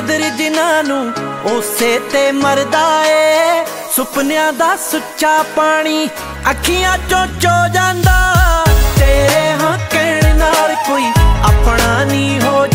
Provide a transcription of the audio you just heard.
ਕਦਰ ਜਿਨ੍ਹਾਂ ਨੂੰ ਉਸੇ ਤੇ ਮਰਦਾ ਏ। ਸੁਪਨਿਆਂ ਦਾ ਸੁੱਚਾ ਪਾਣੀ ਅੱਖੀਆਂ ਚੋਂ ਚੋ ਜਾਂਦਾ। ਤੇਰੇ ਹਾਂ ਕਹਿਣ ਨਾਲ ਕੋਈ ਆਪਣਾ ਨਹੀਂ ਹੋ